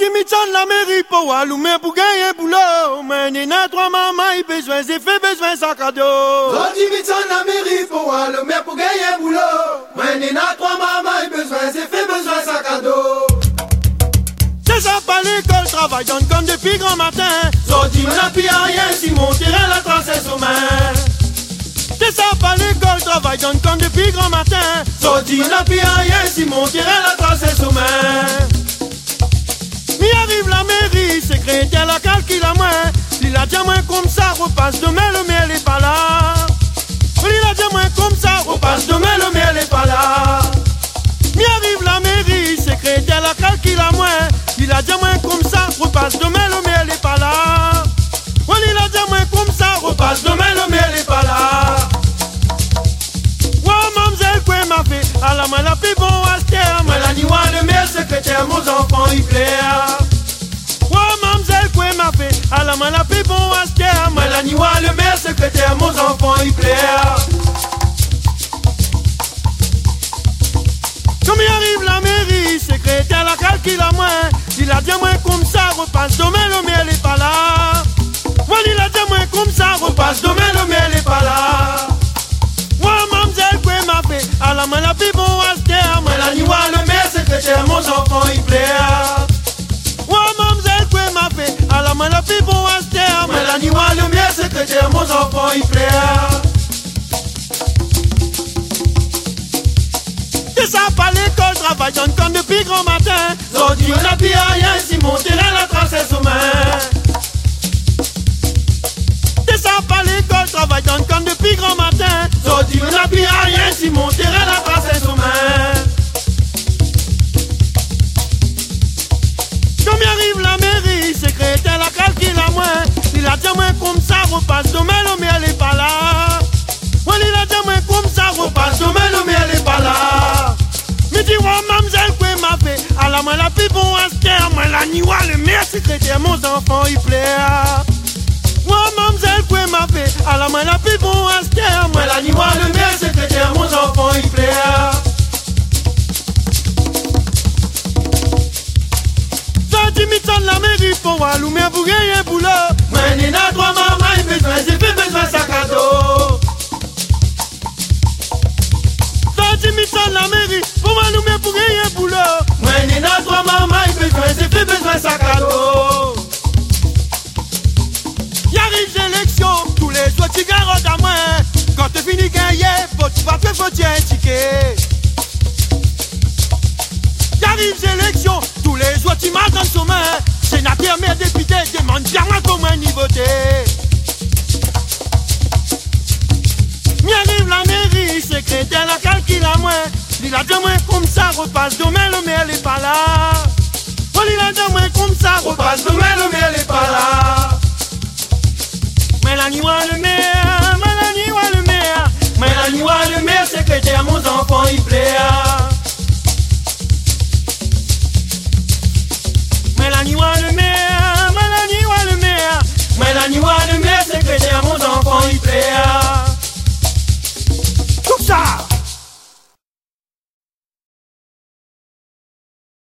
Mitson la mairie pour allumer pour gagner boulot. Mais Nina, trois mamans, il besoin, j'ai fait besoin sac à dos. Rodi Mitson la mairie pour allumer pour gagner boulot. Mais Nina, trois mamans, il besoin, j'ai fait besoin sac à dos. C'est ça pas l'école, travaille dans le camp depuis grand matin. Rodi n'a plus rien si mon terrain la trace est sommaire. C'est ça pas l'école, travaille dans le camp depuis grand matin. Rodi n'a plus rien si mon terrain la trace est sommaire. Mi arrive la mairie, secrétaire la calcule à moi. Il a dit moins comme ça, repasse demain, le maire est pas là. Il a dit moins comme ça, repasse demain, le maire est pas là. Mi arrive la mairie, secrétaire la calcule à moi. Il a dit moins comme ça, repasse demain, le maire est pas là. Il a dit moins comme ça, repasse demain, le maire est pas là. Mamzelle, quoi m'a fait, à la main la plus bon à ce terme. La niwa le maire secrétaire, mon enfant il plaît. Mamzelle, quoi m'a fait, à la main la plus bon à ce terme. La niwa le maire secrétaire, mon enfant il plaît. Comme il arrive la mairie, secrétaire la calcule à moi. Il a dit moins comme ça, repasse demain, le maire est pas là. Il a dit moins comme ça, repasse demain, le maire est pas là. Mamzelle, quoi m'a fait, à la main la plus bon à ce terme. La niwa le maire secrétaire, mon enfant il plaît. Mamzelle, quoi m'a fait, à la main la plus bon à ce terme. La niwa le maire secrétaire, mon enfant il plaît. C'est ça pas l'école, travaille dans le camp depuis grand matin. Rodi n'a plus rien si mon terrain la trace est sommaire. C'est ça pas l'école, travaille dans le camp depuis grand matin. Rodi n'a plus rien si mon terrain la trace est sommaire. Comme il arrive la mairie, secrétaire la calcule à moi. Il a dit moins comme ça, repasse demain, le maire est pas là. Il a dit moins comme ça, repasse demain, le maire est pas là. Me dit mamzelle, quoi m'a fait, à la main la plus bon à ce terme. La niwa le maire secrétaire, mon enfant il plaît. Mamzelle, quoi m'a fait, à la main la plus bon à ce terme. La niwa le maire secrétaire, mon enfant il plaît. Rodi Mitson la mairie pour allumer pour gagner boulot. Mais Nina, trois mamans, il besoin, j'ai fait besoin sac à dos. Rodi Mitson la mairie pour allumer pour gagner boulot. Mais Nina, trois mamans, il besoin, j'ai fait besoin sac à dos. Y'arrive l'élection, tous les jours tu garottes à moi. Quand tu finis gagner, faut tu un ticket. Y'arrive l'élection, tous les jours tu marches dans le sommet. Sénateur, maire, député, demande bien moi comment y voter. M'arrive la mairie, secrétaire la calcule à moi. Il a dit moins comme ça, repasse demain, le maire est pas là. Il a dit moins comme ça, Repasse demain, le maire est pas là. mais la niwa le maire